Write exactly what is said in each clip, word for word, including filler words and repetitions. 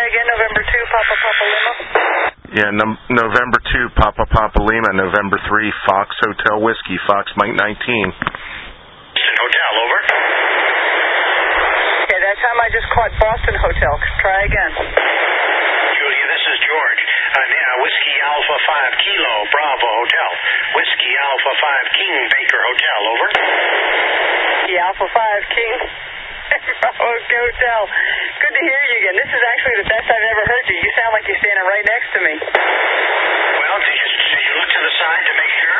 again, November two, Papa Papa Lima. Yeah, num- November two, Papa Papa Lima, November three, Fox Hotel Whiskey, Fox Mike nineteen. Boston Hotel, over. Okay, that time I just caught Boston Hotel. Try again. Julia, this is George. Uh, now, Whiskey Alpha five Kilo, Bravo Hotel. Whiskey Alpha five King Baker Hotel, over. The Alpha five King Bravo Hotel. Good to hear you again. This is actually the best I've ever heard you. You sound like you're standing right next to me. Well, did you, did you look to the side to make sure?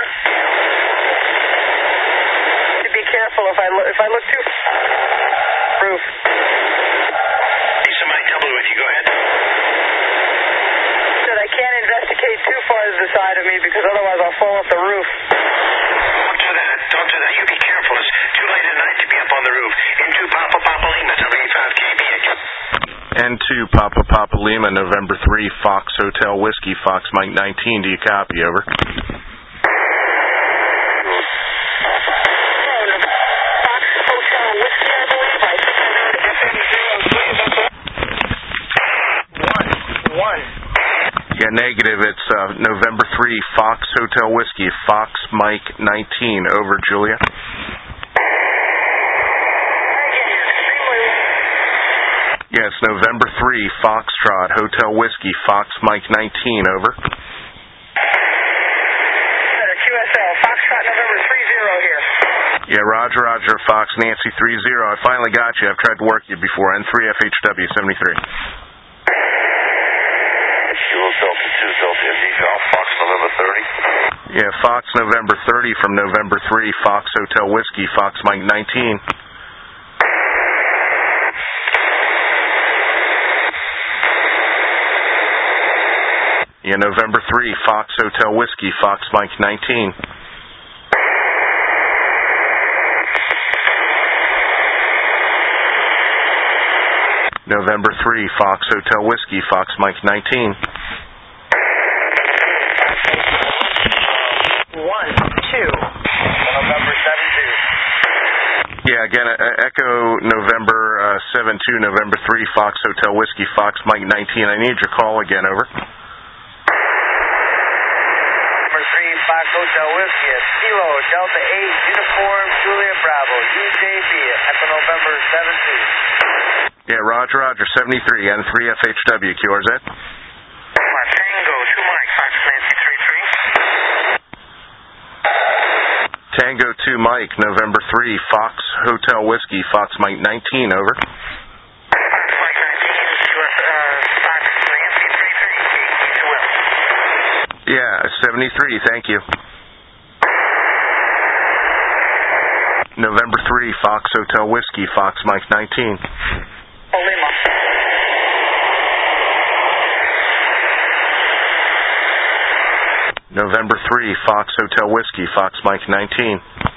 To be careful if I look if I look too roof. Lisa might double with you. Go ahead. Said I can't investigate too far to the side of me because otherwise I'll fall off the roof. Don't do that. Don't do that. You be careful. It's too late at night to be up on the roof. Into Papa Papa Lima, W five K B H. N two, Papa Papa Lima, November three, Fox Hotel Whiskey, Fox Mike nineteen. Do you copy, over? Yeah, negative. It's uh, November three, Fox Hotel Whiskey, Fox Mike nineteen. Over, Julia. Yes, November three, Foxtrot Hotel Whiskey, Fox Mike nineteen. Over. Q S L, Foxtrot November three zero here. Yeah, Roger, Roger, Fox Nancy three zero. I finally got you. I've tried to work you before. N three F H W seventy-three. Kilo Delta two, Delta Indy, Fox November thirty. Yeah, Fox November thirty from November three, Fox Hotel Whiskey, Fox Mike nineteen. Yeah, November three, Fox Hotel Whiskey, Fox Mike nineteen. November three, Fox Hotel Whiskey, Fox Mike nineteen. One, two. November seven two. Yeah, again, uh, Echo November uh, seven two, November three, Fox Hotel Whiskey, Fox Mike nineteen. I need your call again, over. Number three, Fox Hotel Whiskey, Kilo Delta eight, Uniform Julia Bravo, U J B, Echo November seven two. Yeah, Roger, Roger, seventy-three, N three F H W, Q R Z. Tango two Mike, Fox Nancy three three. Tango two Mike, November three, Fox Hotel Whiskey, Fox Mike nineteen, over. Fox Mike nineteen, uh, Fox Nancy three three, K two L. Yeah, seventy-three, thank you. November three, Fox Hotel Whiskey, Fox Mike nineteen. Lima. November three, Fox Hotel Whiskey, Fox Mike nineteen.